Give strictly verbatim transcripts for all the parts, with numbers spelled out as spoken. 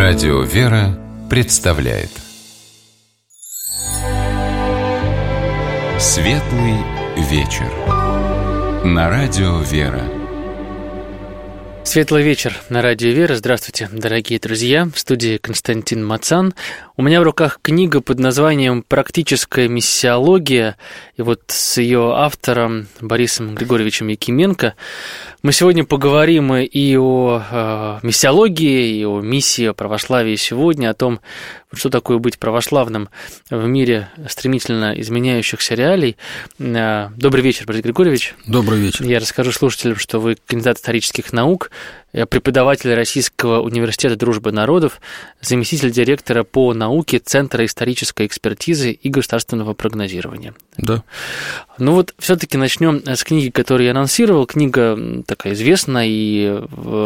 Радио «Вера» представляет Светлый вечер на Радио «Вера». Светлый вечер на Радио «Вера». Здравствуйте, дорогие друзья. В студии Константин Мацан. У меня в руках книга под названием «Практическая миссиология». И вот с ее автором Борисом Григорьевичем Якименко мы сегодня поговорим и о э, миссиологии, и о миссии, о православии сегодня, о том, что такое быть православным в мире стремительно изменяющихся реалий. Добрый вечер, Борис Григорьевич. Добрый вечер. Я расскажу слушателям, что вы кандидат исторических наук, преподаватель Российского университета дружбы народов, заместитель директора по науке Центра исторической экспертизы и государственного прогнозирования. Да. Ну вот все-таки начнем с книги, которую я анонсировал. Книга такая известная и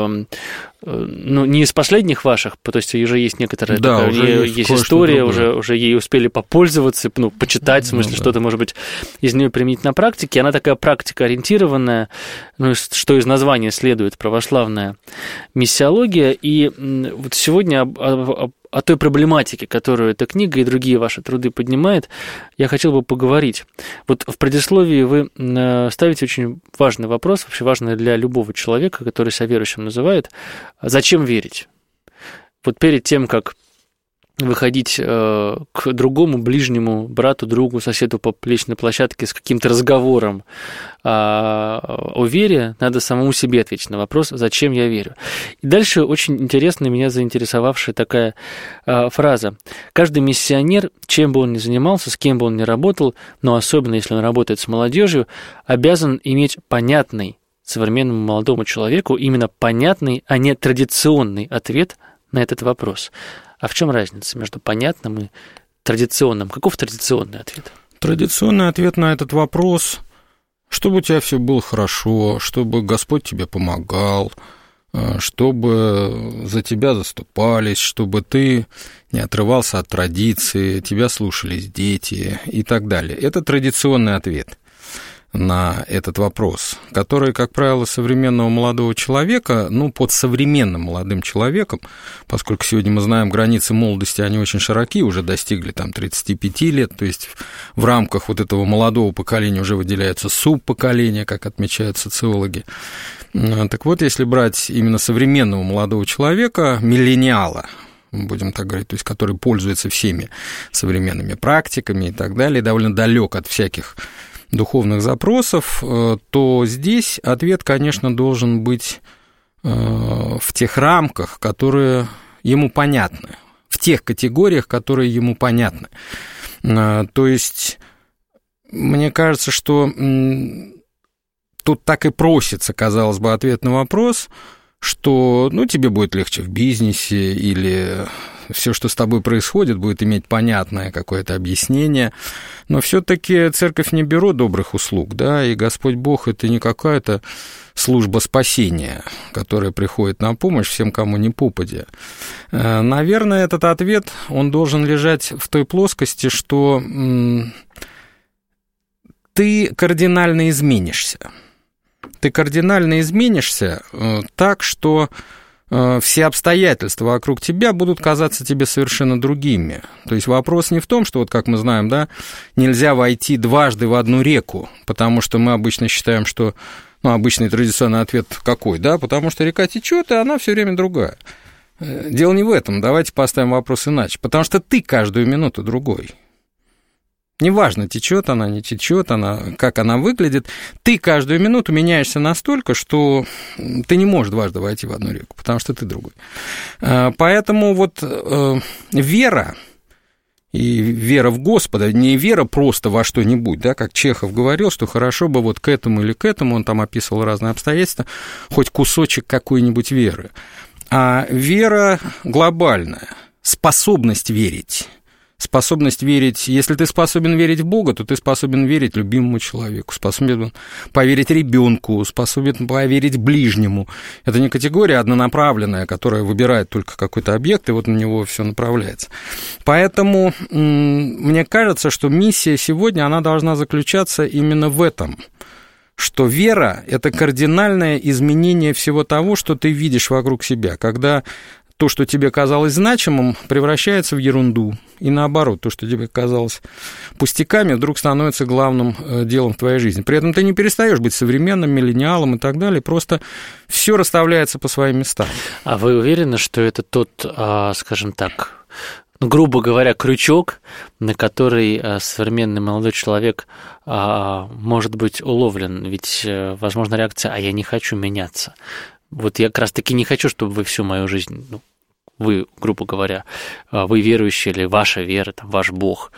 ну, не из последних ваших, то есть уже есть некоторая да, такая, уже есть, есть история, уже, уже ей успели попользоваться, ну, почитать, в смысле, ну, да. Что-то, может быть, из нее применить на практике. Она такая практикоориентированная, ну, что из названия следует, православная миссиология. И вот сегодня об, об, о той проблематике, которую эта книга и другие ваши труды поднимает, я хотел бы поговорить. Вот в предисловии вы ставите очень важный вопрос, вообще важный для любого человека, который себя верующим называет. Зачем верить? Вот перед тем, как выходить э, к другому, ближнему, брату, другу, соседу по личной площадке с каким-то разговором э, о вере, надо самому себе ответить на вопрос, зачем я верю. И дальше очень интересная, меня заинтересовавшая такая э, фраза. Каждый миссионер, чем бы он ни занимался, с кем бы он ни работал, но особенно если он работает с молодежью, обязан иметь понятный современному молодому человеку, именно понятный, а не традиционный ответ на этот вопрос. А в чем разница между понятным и традиционным? Каков традиционный ответ? Традиционный ответ на этот вопрос, чтобы у тебя все было хорошо, чтобы Господь тебе помогал, чтобы за тебя заступались, чтобы ты не отрывался от традиции, тебя слушались дети и так далее. Это традиционный ответ на этот вопрос, который, как правило, современного молодого человека, ну, под современным молодым человеком, поскольку сегодня мы знаем, границы молодости, они очень широки, уже достигли там тридцати пяти лет, то есть в рамках вот этого молодого поколения уже выделяются субпоколения, как отмечают социологи. Так вот, если брать именно современного молодого человека, миллениала, будем так говорить, то есть который пользуется всеми современными практиками и так далее, довольно далек от всяких духовных запросов, то здесь ответ, конечно, должен быть в тех рамках, которые ему понятны, в тех категориях, которые ему понятны. То есть, мне кажется, что тут так и просится, казалось бы, ответ на вопрос, что, ну, тебе будет легче в бизнесе или все, что с тобой происходит, будет иметь понятное какое-то объяснение, но все-таки церковь не бюро добрых услуг, да, и Господь Бог – это не какая-то служба спасения, которая приходит на помощь всем, кому не попадя. Наверное, этот ответ, он должен лежать в той плоскости, что ты кардинально изменишься. Ты кардинально изменишься так, что все обстоятельства вокруг тебя будут казаться тебе совершенно другими. То есть вопрос не в том, что, вот как мы знаем, да, нельзя войти дважды в одну реку, потому что мы обычно считаем, что, ну, обычный традиционный ответ какой, да, потому что река течет, и она все время другая. Дело не в этом, давайте поставим вопрос иначе, потому что ты каждую минуту другой. Неважно, течет она, не течет она, как она выглядит, ты каждую минуту меняешься настолько, что ты не можешь дважды войти в одну реку, потому что ты другой. Поэтому вот вера, и вера в Господа, не вера просто во что-нибудь, да, как Чехов говорил, что хорошо бы вот к этому или к этому, он там описывал разные обстоятельства, хоть кусочек какой-нибудь веры, а вера глобальная, способность верить. Способность верить, если ты способен верить в Бога, то ты способен верить любимому человеку, способен поверить ребенку, способен поверить ближнему. Это не категория однонаправленная, которая выбирает только какой-то объект, и вот на него все направляется. Поэтому мне кажется, что миссия сегодня, она должна заключаться именно в этом, что вера – это кардинальное изменение всего того, что ты видишь вокруг себя, когда то, что тебе казалось значимым, превращается в ерунду. И наоборот, то, что тебе казалось пустяками, вдруг становится главным делом в твоей жизни. При этом ты не перестаешь быть современным, миллениалом и так далее, просто все расставляется по своим местам. А вы уверены, что это тот, скажем так, ну, грубо говоря, крючок, на который современный молодой человек может быть уловлен? Ведь, возможно, реакция «а я не хочу меняться». Вот я как раз-таки не хочу, чтобы вы всю мою жизнь, ну, вы, грубо говоря, вы верующие или ваша вера, там, ваш Бог,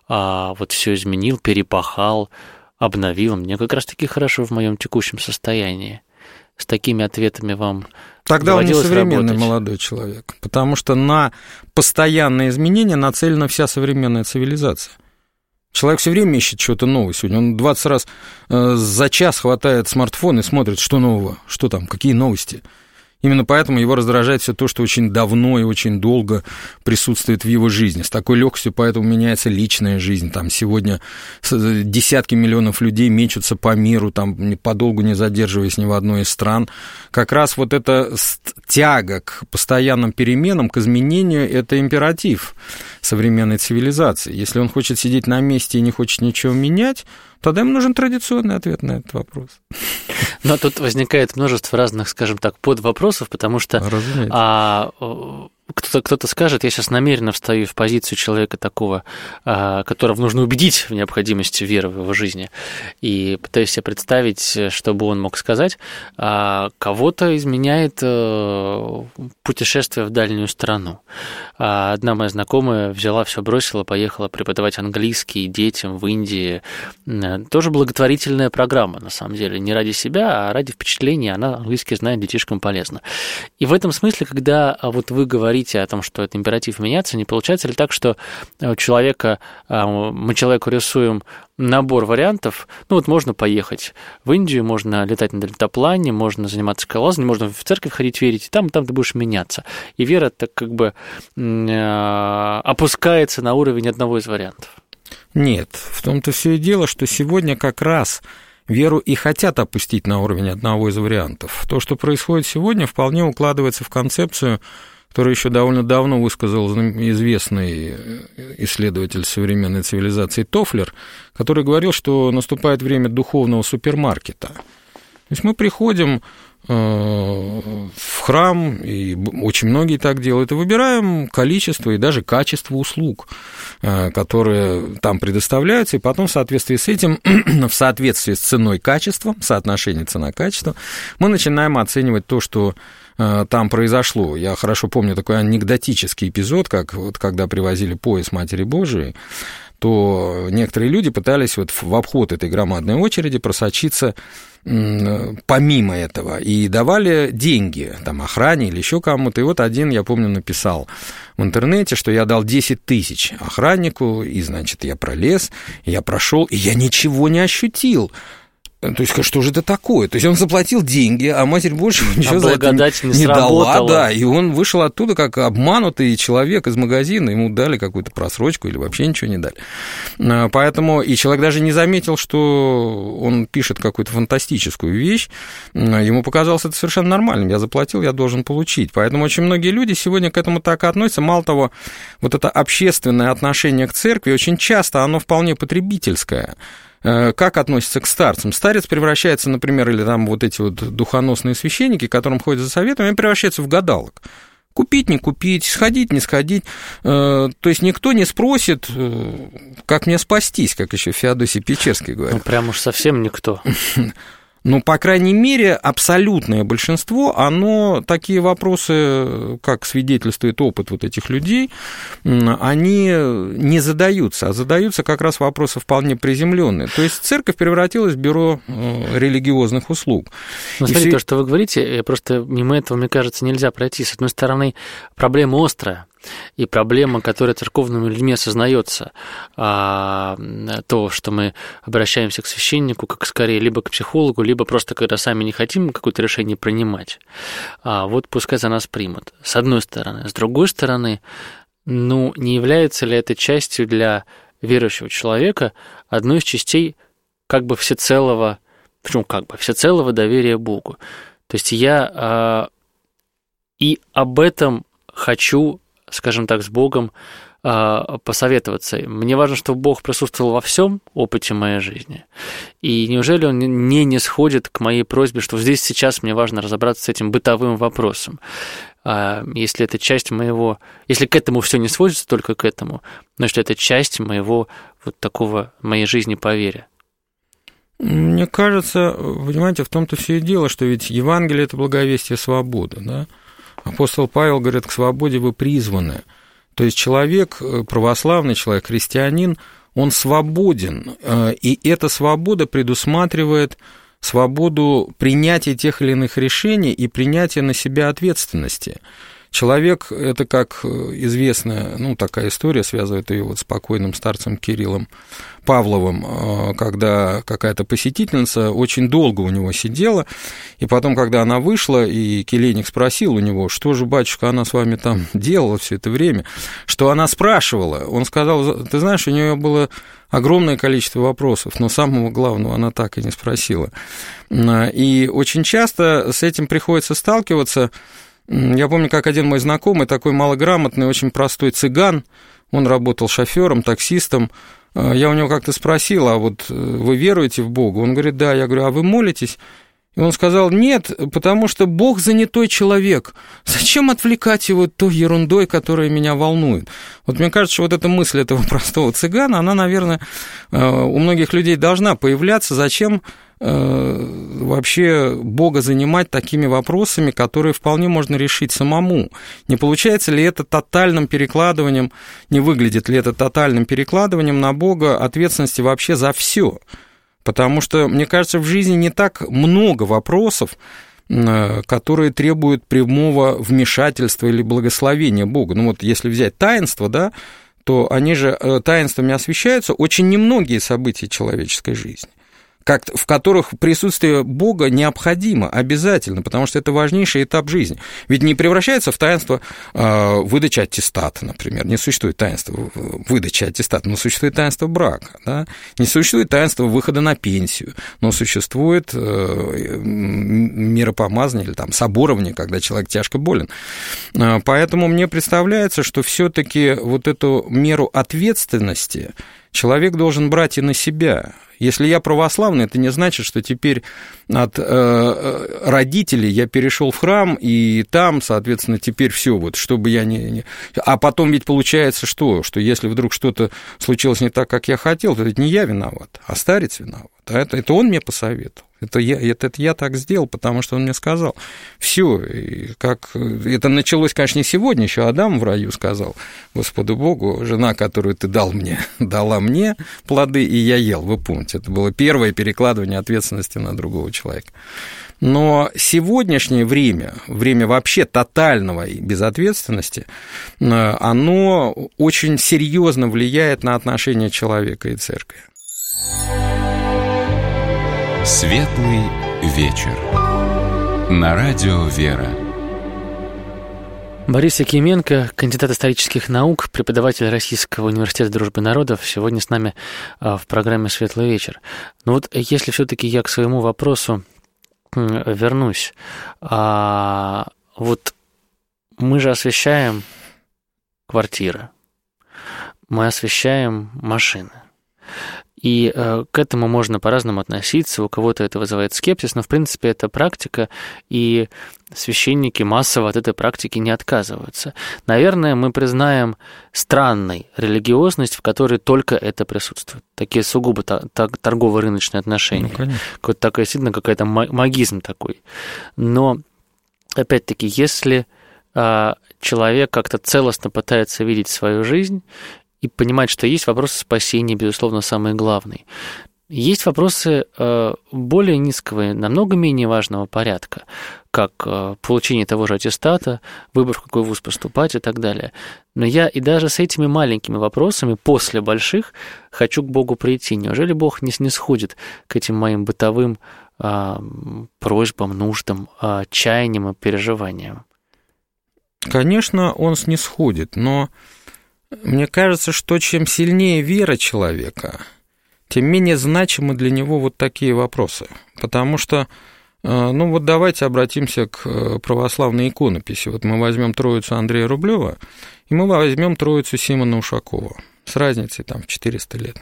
вот все изменил, перепахал, обновил. Мне как раз-таки хорошо в моем текущем состоянии. С такими ответами вам Тогда он не современный работать? Молодой человек, потому что на постоянные изменения нацелена вся современная цивилизация. Человек все время ищет что-то новое сегодня. Он двадцать раз за час хватает смартфон и смотрит, что нового, что там, какие новости. Именно поэтому его раздражает все то, что очень давно и очень долго присутствует в его жизни. С такой легкостью поэтому меняется личная жизнь. Там сегодня десятки миллионов людей мечутся по миру, там, подолгу не задерживаясь ни в одной из стран. Как раз вот эта тяга к постоянным переменам, к изменению, это императив современной цивилизации. Если он хочет сидеть на месте и не хочет ничего менять, тогда ему нужен традиционный ответ на этот вопрос. Но тут возникает множество разных, скажем так, подвопросов, потому что а, кто-то, кто-то скажет, я сейчас намеренно встаю в позицию человека такого, а, которого нужно убедить в необходимости веры в его жизни, и пытаюсь себе представить, что бы он мог сказать. А, кого-то изменяет а, путешествие в дальнюю страну. А, одна моя знакомая взяла, все бросила, поехала преподавать английский детям в Индии. Тоже благотворительная программа, на самом деле, не ради себя, а ради впечатления, она английский знает, детишкам полезно. И в этом смысле, когда вот вы говорите о том, что это императив меняться, не получается ли так, что у человека, мы человеку рисуем набор вариантов, ну вот можно поехать в Индию, можно летать на дельтаплане, можно заниматься скалолазанием, можно в церковь ходить, верить, и там, и там ты будешь меняться. И вера так как бы опускается на уровень одного из вариантов. Нет, в том-то все и дело, что сегодня как раз веру и хотят опустить на уровень одного из вариантов. То, что происходит сегодня, вполне укладывается в концепцию, которую еще довольно давно высказал известный исследователь современной цивилизации Тофлер, который говорил, что наступает время духовного супермаркета. То есть мы приходим в храм, и очень многие так делают, и выбираем количество и даже качество услуг, которые там предоставляются, и потом в соответствии с этим, в соответствии с ценой-качеством, соотношение цена-качество, мы начинаем оценивать то, что там произошло. Я хорошо помню такой анекдотический эпизод, как вот когда привозили пояс Матери Божией, то некоторые люди пытались вот в обход этой громадной очереди просочиться помимо этого, и давали деньги там охране или еще кому-то. И вот один, я помню, написал в интернете, что я дал десять тысяч охраннику, и, значит, я пролез, я прошел, и я ничего не ощутил. То есть, что же это такое? То есть, он заплатил деньги, а Матерь Божья ничего а за это не, не дала, да, и он вышел оттуда как обманутый человек из магазина, ему дали какую-то просрочку или вообще ничего не дали. Поэтому и человек даже не заметил, что он пишет какую-то фантастическую вещь, ему показалось это совершенно нормальным, я заплатил, я должен получить. Поэтому очень многие люди сегодня к этому так относятся. Мало того, вот это общественное отношение к церкви очень часто, оно вполне потребительское. Как относится к старцам? Старец превращается, например, или там вот эти вот духоносные священники, которым ходят за советом, они превращаются в гадалок. Купить, не купить, сходить, не сходить. То есть никто не спросит, как мне спастись, как еще Феодосий Печерский говорит. Ну, прям уж совсем никто. Ну, по крайней мере, абсолютное большинство, оно такие вопросы, как свидетельствует опыт вот этих людей, они не задаются, а задаются как раз вопросы вполне приземленные. То есть церковь превратилась в бюро религиозных услуг. Ну, смотрите, все... то, что вы говорите, просто мимо этого, мне кажется, нельзя пройти. С одной стороны, проблема острая. И проблема, которая церковными людьми осознается, а, то, что мы обращаемся к священнику, как скорее либо к психологу, либо просто когда сами не хотим какое-то решение принимать, а, вот пускай за нас примут. С одной стороны. С другой стороны, ну, не является ли это частью для верующего человека одной из частей как бы всецелого, почему как бы, всецелого доверия Богу? То есть я а, и об этом хочу, скажем так, с Богом посоветоваться. Мне важно, чтобы Бог присутствовал во всем опыте моей жизни. И неужели Он не нисходит к моей просьбе, что здесь сейчас мне важно разобраться с этим бытовым вопросом? Если это часть моего... Если к этому все не сводится только к этому, но что это часть моего вот такого, моей жизни по вере. Мне кажется, понимаете, в том-то все и дело, что ведь Евангелие – это благовестие свободы, да? Апостол Павел говорит, к свободе вы призваны. То есть человек, православный человек, христианин, он свободен, и эта свобода предусматривает свободу принятия тех или иных решений и принятия на себя ответственности. Человек, это как известная, ну, такая история, связывает ее вот с покойным старцем Кириллом Павловым, когда какая-то посетительница очень долго у него сидела, и потом, когда она вышла, и келейник спросил у него, что же, батюшка, она с вами там делала все это время, что она спрашивала, он сказал, ты знаешь, у нее было огромное количество вопросов, но самого главного она так и не спросила. И очень часто с этим приходится сталкиваться. Я помню, как один мой знакомый, такой малограмотный, очень простой цыган, он работал шофером, таксистом. Я у него как-то спросил, а вот вы веруете в Бога? Он говорит, да. Я говорю, а вы молитесь? И он сказал, нет, потому что Бог занятой человек. Зачем отвлекать его той ерундой, которая меня волнует? Вот мне кажется, что вот эта мысль этого простого цыгана, она, наверное, у многих людей должна появляться. Зачем вообще Бога занимать такими вопросами, которые вполне можно решить самому? Не получается ли это тотальным перекладыванием, не выглядит ли это тотальным перекладыванием на Бога ответственности вообще за все? Потому что, мне кажется, в жизни не так много вопросов, которые требуют прямого вмешательства или благословения Бога. Ну вот если взять таинство, да, то они же таинствами освящаются очень немногие события человеческой жизни, как, в которых присутствие Бога необходимо, обязательно, потому что это важнейший этап жизни. Ведь не превращается в таинство э, выдачи аттестата, например. Не существует таинства выдачи аттестата, но существует таинство брака. Да? Не существует таинства выхода на пенсию, но существует э, миропомазание или там, соборование, когда человек тяжко болен. Поэтому мне представляется, что все-таки вот эту меру ответственности человек должен брать и на себя. Если я православный, это не значит, что теперь от э, родителей я перешел в храм, и там, соответственно, теперь все, вот, чтобы я не, не... А потом ведь получается что? Что если вдруг что-то случилось не так, как я хотел, то это не я виноват, а старец виноват. А это, это он мне посоветовал. Это я, это, это я так сделал, потому что он мне сказал. Все, как... это началось, конечно, не сегодня, еще Адам в раю сказал Господу Богу, жена, которую ты дал мне, дала мне плоды, и я ел, вы помните. Это было первое перекладывание ответственности на другого человека. Но сегодняшнее время, время вообще тотального безответственности, оно очень серьезно влияет на отношения человека и церкви. Светлый вечер. На радио «Вера». Борис Якименко, кандидат исторических наук, преподаватель Российского университета дружбы народов, сегодня с нами в программе «Светлый вечер». Но вот если все-таки я к своему вопросу вернусь, а вот мы же освещаем квартиры, мы освещаем машины. И э, к этому можно по-разному относиться, у кого-то это вызывает скепсис, но, в принципе, это практика, и священники массово от этой практики не отказываются. Наверное, мы признаем странной религиозность, в которой только это присутствует. Такие сугубо торгово-рыночные отношения. Ну, какой-то такой, действительно, какой-то магизм такой. Но, опять-таки, если э, человек как-то целостно пытается видеть свою жизнь, и понимать, что есть вопросы спасения, безусловно, самые главные. Есть вопросы более низкого, намного менее важного порядка, как получение того же аттестата, выбор, в какой вуз поступать и так далее. Но я и даже с этими маленькими вопросами после больших хочу к Богу прийти. Неужели Бог не снисходит к этим моим бытовым просьбам, нуждам, чаяниям и переживаниям? Конечно, Он снисходит, но мне кажется, что чем сильнее вера человека, тем менее значимы для него вот такие вопросы. Потому что Ну вот давайте обратимся к православной иконописи. Вот мы возьмем Троицу Андрея Рублева, и мы возьмем Троицу Симона Ушакова с разницей там в четыреста лет.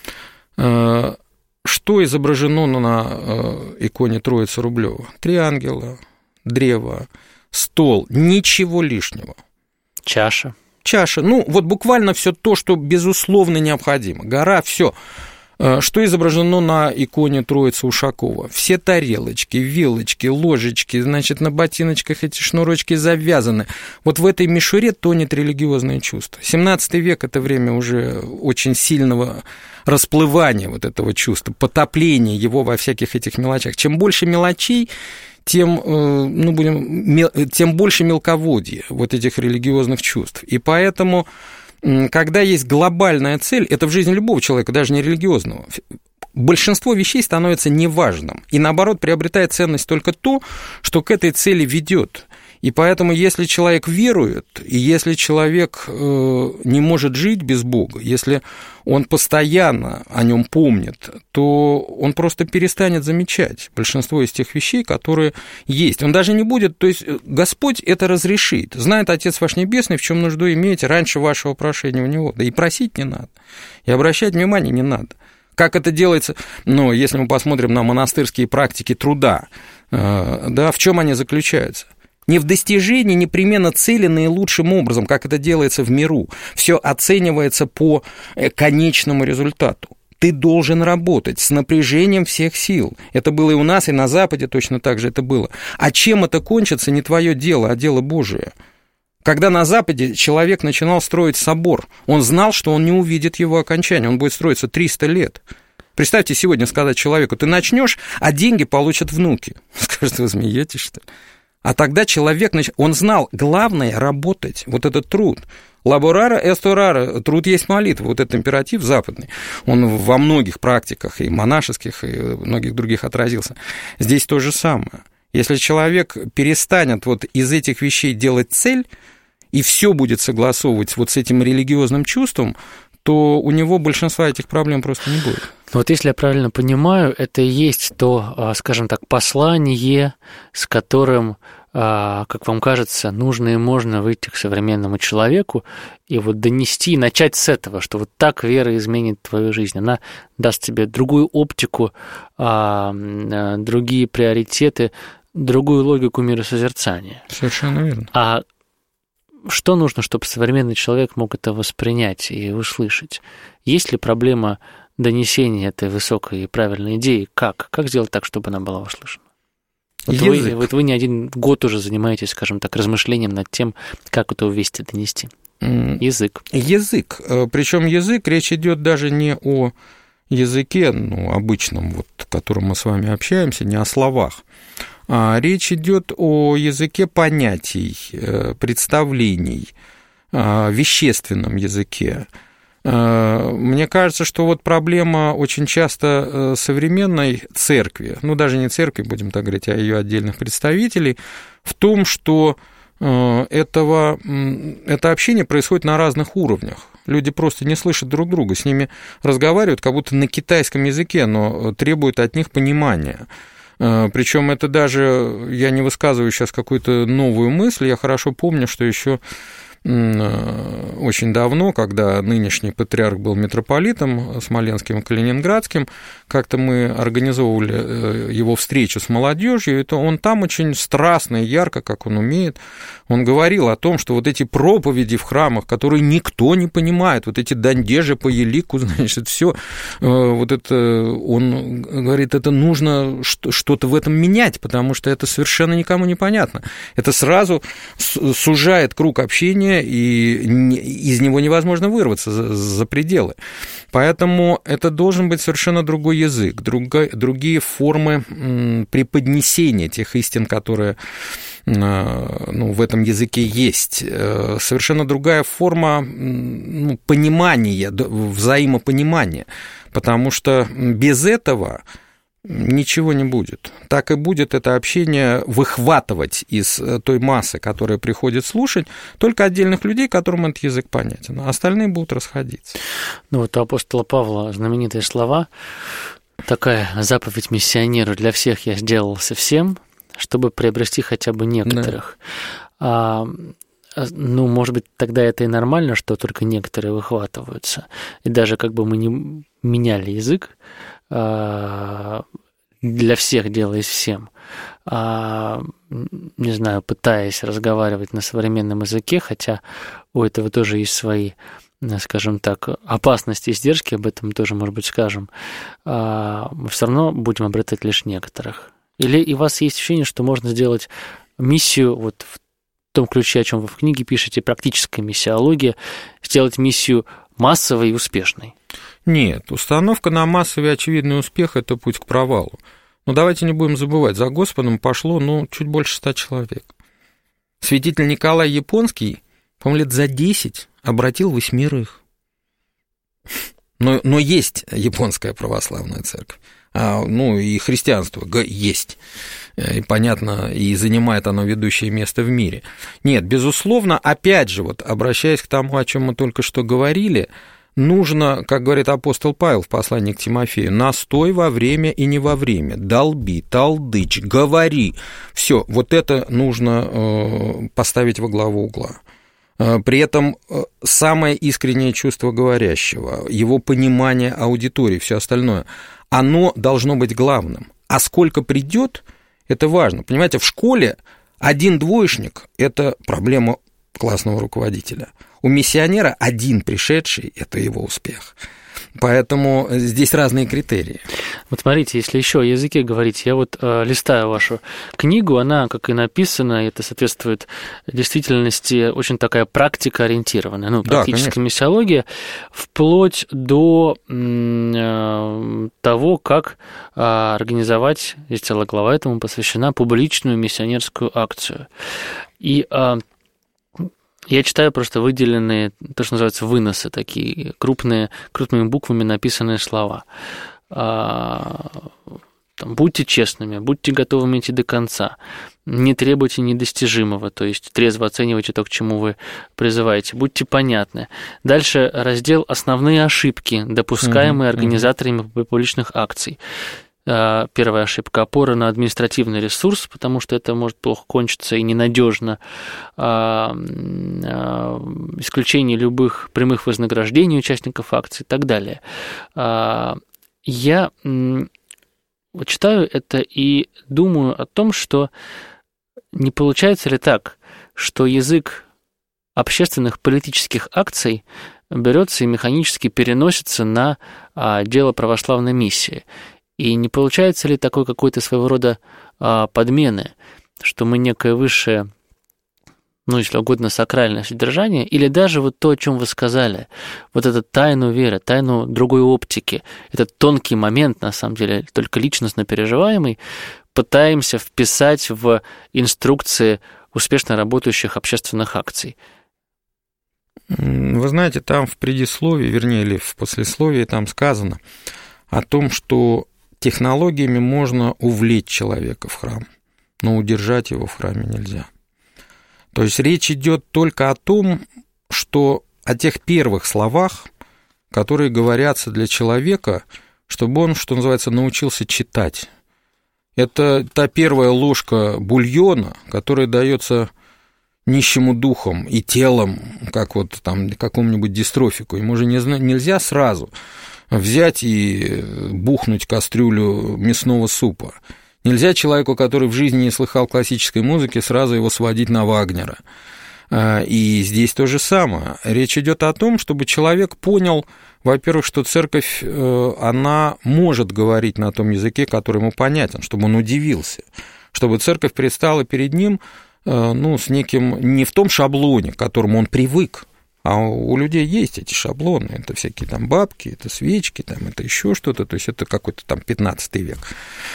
Что изображено на иконе Троицы Рублева? Три ангела, древо, стол, ничего лишнего. Чаша. Чаша, ну вот буквально все то, что безусловно необходимо. Гора, все. Что изображено на иконе Троицы Ушакова? Все тарелочки, вилочки, ложечки, значит, на ботиночках эти шнурочки завязаны. Вот в этой мишуре тонет религиозное чувство. семнадцатый век – это время уже очень сильного расплывания вот этого чувства, потопления его во всяких этих мелочах. Чем больше мелочей, тем, ну, будем, тем больше мелководья вот этих религиозных чувств. И поэтому... Когда есть глобальная цель, это в жизни любого человека, даже не религиозного, большинство вещей становится неважным. И наоборот, приобретает ценность только то, что к этой цели ведет. И поэтому, если человек верует, и если человек не может жить без Бога, если он постоянно о нем помнит, то он просто перестанет замечать большинство из тех вещей, которые есть. Он даже не будет, то есть Господь это разрешит. Знает Отец ваш Небесный, в чем нужду имеете раньше вашего прошения у Него. Да и просить не надо, и обращать внимание не надо. Как это делается, ну, если мы посмотрим на монастырские практики труда, да, в чем они заключаются? Не в достижении непременно цели наилучшим образом, как это делается в миру. Все оценивается по конечному результату. Ты должен работать с напряжением всех сил. Это было и у нас, и на Западе точно так же это было. А чем это кончится, не твое дело, а дело Божие. Когда на Западе человек начинал строить собор, он знал, что он не увидит его окончания, он будет строиться триста лет. Представьте, сегодня сказать человеку, ты начнешь, а деньги получат внуки. Скажет, вы смеетесь, что ли? А тогда человек, он знал, главное – работать, вот этот труд. Лаборара эсторара, труд есть молитва, вот этот императив западный, он во многих практиках, и монашеских, и многих других отразился. Здесь то же самое. Если человек перестанет вот из этих вещей делать цель, и все будет согласовывать вот с этим религиозным чувством, то у него большинства этих проблем просто не будет. Вот если я правильно понимаю, это и есть то, скажем так, послание, с которым, как вам кажется, нужно и можно выйти к современному человеку и вот донести, начать с этого, что вот так вера изменит твою жизнь. Она даст тебе другую оптику, другие приоритеты, другую логику миросозерцания. Совершенно верно. А что нужно, чтобы современный человек мог это воспринять и услышать? Есть ли проблема донесения этой высокой и правильной идеи? Как? Как сделать так, чтобы она была услышана? Вот вы, вот вы не один год уже занимаетесь, скажем так, размышлением над тем, как это вести, донести. Язык. Язык. Причем язык, речь идет даже не о языке, ну, обычном, вот, в котором мы с вами общаемся, не о словах. А речь идет о языке понятий, представлений, вещественном языке. Мне кажется, что вот проблема очень часто современной церкви, ну, даже не церкви, будем так говорить, а ее отдельных представителей, в том, что этого, это общение происходит на разных уровнях. Люди просто не слышат друг друга, с ними разговаривают как будто на китайском языке, но требуют от них понимания. Причем это даже, я не высказываю сейчас какую-то новую мысль, я хорошо помню, что еще очень давно, когда нынешний патриарх был митрополитом Смоленским и Калининградским, как-то мы организовывали его встречу с молодежью, и то он там очень страстно и ярко, как он умеет, он говорил о том, что вот эти проповеди в храмах, которые никто не понимает, вот эти дандежи по елику, значит, все, вот это, он говорит, это нужно что-то в этом менять, потому что это совершенно никому не понятно. Это сразу сужает круг общения, и из него невозможно вырваться за, за пределы. Поэтому это должен быть совершенно другой язык, друго, другие формы преподнесения тех истин, которые, ну, в этом языке есть. Совершенно другая форма, ну, понимания, взаимопонимания, потому что без этого ничего не будет. Так и будет это общение выхватывать из той массы, которая приходит слушать, только отдельных людей, которым этот язык понятен, а остальные будут расходиться. Ну вот у апостола Павла знаменитые слова: Такая заповедь миссионеру: для всех я сделался всем, чтобы приобрести хотя бы некоторых. Да. А, ну, может быть, тогда это и нормально, что только некоторые выхватываются. И даже как бы мы не меняли язык, а, для всех делаясь всем, а, не знаю, пытаясь разговаривать на современном языке, хотя у этого тоже есть свои, скажем так, опасности и издержки, об этом тоже, может быть, скажем, а, мы все равно будем обретать лишь некоторых. Или у вас есть ощущение, что можно сделать миссию вот в том ключе, о чем вы в книге пишете, практическая миссиология, сделать миссию массовой и успешной? Нет, установка на массовый очевидный успех – это путь к провалу. Но давайте не будем забывать, за Господом пошло, ну, чуть больше ста человек. Святитель Николай Японский, по-моему, лет за десять обратил восьмерых. Но, но есть японская православная церковь, а, ну, и христианство есть. И, понятно, и занимает оно ведущее место в мире. Нет, безусловно, опять же, вот, обращаясь к тому, о чем мы только что говорили, нужно, как говорит апостол Павел в послании к Тимофею, настой во время и не во время, долби, толдычь, говори. Все, вот это нужно поставить во главу угла. При этом самое искреннее чувство говорящего, его понимание аудитории, все остальное, оно должно быть главным. А сколько придет, это важно. Понимаете, в школе один двоечник – это проблема классного руководителя. У миссионера один пришедший – это его успех. Поэтому здесь разные критерии. Вот смотрите, если еще о языке говорить, я вот э, листаю вашу книгу, она, как и написана, это соответствует действительности, очень такая практика-ориентированная, ну, практическая да, миссиология, вплоть до э, того, как э, организовать, есть целая глава этому посвящена, публичную миссионерскую акцию. И э, я читаю просто выделенные, то, что называется, выносы, такие крупные, крупными буквами написанные слова. Там, будьте честными, будьте готовыми идти до конца, не требуйте недостижимого, то есть трезво оценивайте то, к чему вы призываете, будьте понятны. Дальше раздел «Основные ошибки, допускаемые mm-hmm. организаторами публичных акций». Первая ошибка – опора на административный ресурс, потому что это может плохо кончиться и ненадежно. Исключение любых прямых вознаграждений участников акций и так далее. Я читаю это и думаю о том, что не получается ли так, что язык общественных политических акций берется и механически переносится на дело православной миссии. И не получается ли такой какой-то своего рода а, подмены, что мы некое высшее, ну, если угодно, сакральное содержание, или даже вот то, о чем вы сказали, вот эту тайну веры, тайну другой оптики, этот тонкий момент, на самом деле, только личностно переживаемый, пытаемся вписать в инструкции успешно работающих общественных акций? Вы знаете, там в предисловии, вернее, или в послесловии там сказано о том, что технологиями можно увлечь человека в храм, но удержать его в храме нельзя. То есть речь идет только о том, что о тех первых словах, которые говорятся для человека, чтобы он, что называется, научился читать. Это та первая ложка бульона, которая дается нищему духом и телом, как вот там какому-нибудь дистрофику. Ему же нельзя сразу взять и бухнуть кастрюлю мясного супа. Нельзя человеку, который в жизни не слыхал классической музыки, сразу его сводить на Вагнера. И здесь то же самое. Речь идет о том, чтобы человек понял, во-первых, что церковь, она может говорить на том языке, который ему понятен, чтобы он удивился, чтобы церковь предстала перед ним, ну, с неким, не в том шаблоне, к которому он привык, а у людей есть эти шаблоны, это всякие там бабки, это свечки, там, это еще что-то, то есть это какой-то там пятнадцатый век.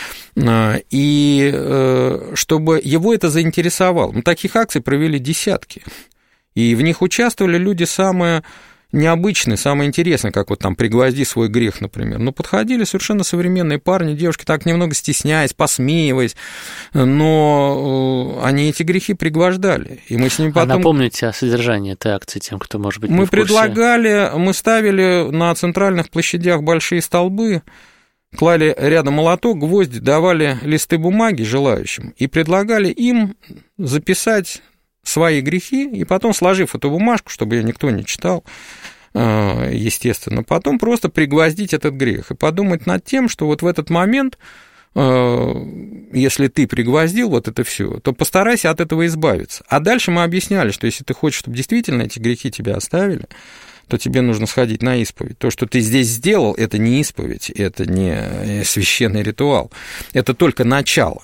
И чтобы его это заинтересовало, мы таких акций провели десятки, и в них участвовали люди самые необычные, самые интересные, как вот там «Пригвозди свой грех», например. Ну, подходили совершенно современные парни, девушки, так немного стесняясь, посмеиваясь, но они эти грехи пригвождали, и мы с ними потом... А напомните о содержании этой акции тем, кто, может быть, не мы в курсе. предлагали, мы ставили на центральных площадях большие столбы, клали рядом молоток, гвозди, давали листы бумаги желающим и предлагали им записать свои грехи, и потом, сложив эту бумажку, чтобы ее никто не читал, естественно, потом просто пригвоздить этот грех и подумать над тем, что вот в этот момент, если ты пригвоздил вот это все, то постарайся от этого избавиться. А дальше мы объясняли, что если ты хочешь, чтобы действительно эти грехи тебя оставили, то тебе нужно сходить на исповедь. То, что ты здесь сделал, это не исповедь, это не священный ритуал, это только начало.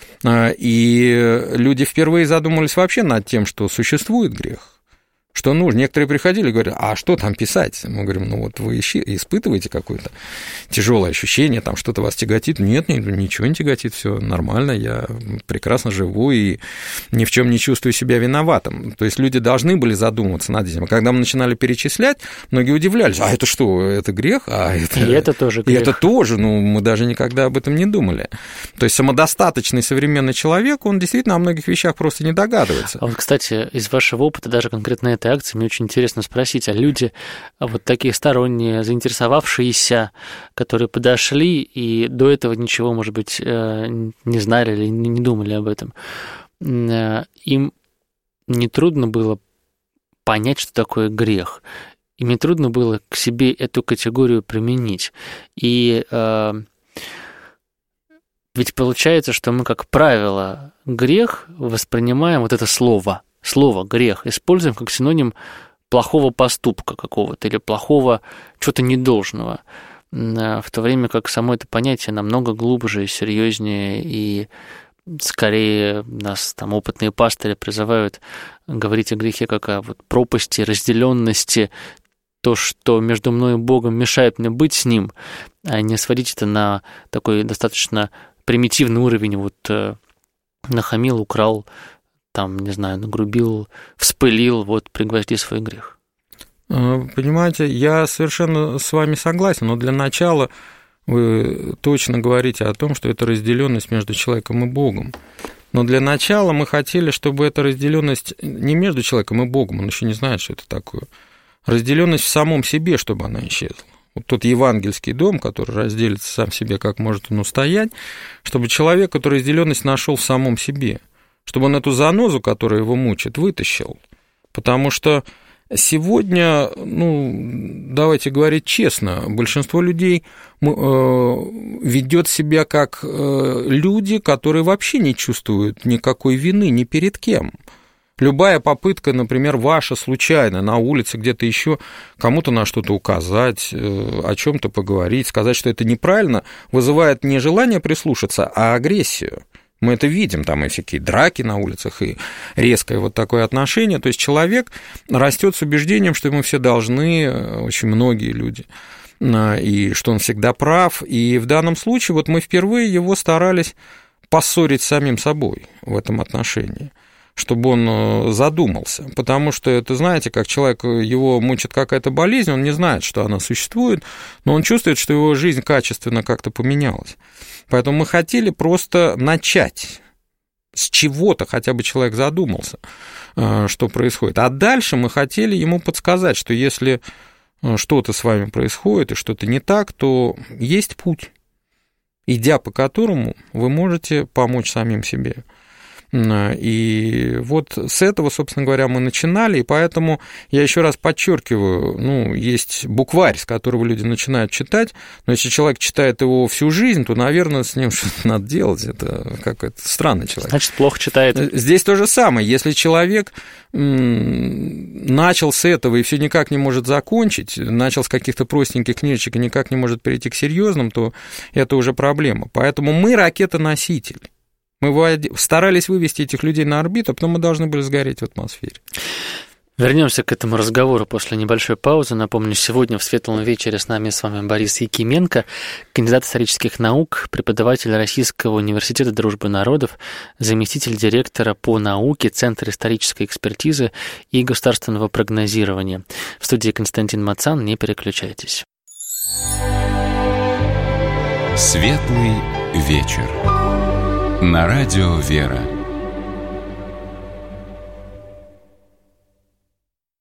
И люди впервые задумались вообще над тем, что существует грех. Что нужно? Некоторые приходили и говорят, а что там писать? Мы говорим, ну вот вы испытываете какое-то тяжелое ощущение, там что-то вас тяготит. Нет, ничего не тяготит, все нормально, я прекрасно живу и ни в чем не чувствую себя виноватым. То есть люди должны были задумываться над этим. А когда мы начинали перечислять, многие удивлялись, а это что, это грех? А это... И это тоже грех. И это тоже, ну мы даже никогда об этом не думали. То есть самодостаточный современный человек, он действительно о многих вещах просто не догадывается. А вот, кстати, из вашего опыта, даже конкретно это акции, мне очень интересно спросить, а люди, вот такие сторонние, заинтересовавшиеся, которые подошли и до этого ничего, может быть, не знали или не думали об этом, им не трудно было понять, что такое грех? Им не трудно было к себе эту категорию применить? И ведь получается, что мы, как правило, грех воспринимаем, вот это слово, слово «грех» используем как синоним плохого поступка какого-то или плохого чего-то недолжного, в то время как само это понятие намного глубже и серьезнее, и скорее нас там опытные пастыри призывают говорить о грехе как о вот пропасти, разделенности, то, что между мной и Богом мешает мне быть с Ним, а не сводить это на такой достаточно примитивный уровень, вот нахамил, украл, там, не знаю, нагрубил, вспылил, вот, пригвозди свой грех. Понимаете, я совершенно с вами согласен, но для начала вы точно говорите о том, что это разделенность между человеком и Богом. Но для начала мы хотели, чтобы эта разделенность не между человеком и Богом, он еще не знает, что это такое, разделенность в самом себе, чтобы она исчезла. Вот тот евангельский дом, который разделится сам себе, как может он устоять, чтобы человек эту разделенность нашел в самом себе, чтобы он эту занозу, которая его мучит, вытащил. Потому что сегодня, ну, давайте говорить честно, большинство людей ведет себя как люди, которые вообще не чувствуют никакой вины ни перед кем. Любая попытка, например, ваша случайно на улице где-то еще кому-то на что-то указать, о чем-то поговорить, сказать, что это неправильно, вызывает не желание прислушаться, а агрессию. Мы это видим, там и всякие драки на улицах, и резкое вот такое отношение. То есть человек растет с убеждением, что ему все должны, очень многие люди, и что он всегда прав. И в данном случае вот мы впервые его старались поссорить с самим собой в этом отношении, чтобы он задумался. Потому что это, знаете, как человек, его мучит какая-то болезнь, он не знает, что она существует, но он чувствует, что его жизнь качественно как-то поменялась. Поэтому мы хотели просто начать с чего-то, хотя бы человек задумался, что происходит. А дальше мы хотели ему подсказать, что если что-то с вами происходит и что-то не так, то есть путь, идя по которому вы можете помочь самим себе. И вот с этого, собственно говоря, мы начинали, и поэтому я еще раз подчеркиваю, ну, есть букварь, с которого люди начинают читать, но если человек читает его всю жизнь, то, наверное, с ним что-то надо делать, это какой-то странный человек. Значит, плохо читает. Здесь то же самое, если человек начал с этого и все никак не может закончить, начал с каких-то простеньких книжечек и никак не может перейти к серьезным, то это уже проблема. Поэтому мы ракетоноситель. Мы старались вывести этих людей на орбиту, а потом мы должны были сгореть в атмосфере. Вернемся к этому разговору после небольшой паузы. Напомню, сегодня в «Светлом вечере» с нами с вами Борис Якименко, кандидат исторических наук, преподаватель Российского университета дружбы народов, заместитель директора по науке Центра исторической экспертизы и государственного прогнозирования. В студии Константин Мацан, не переключайтесь. «Светлый вечер» на радио «Вера».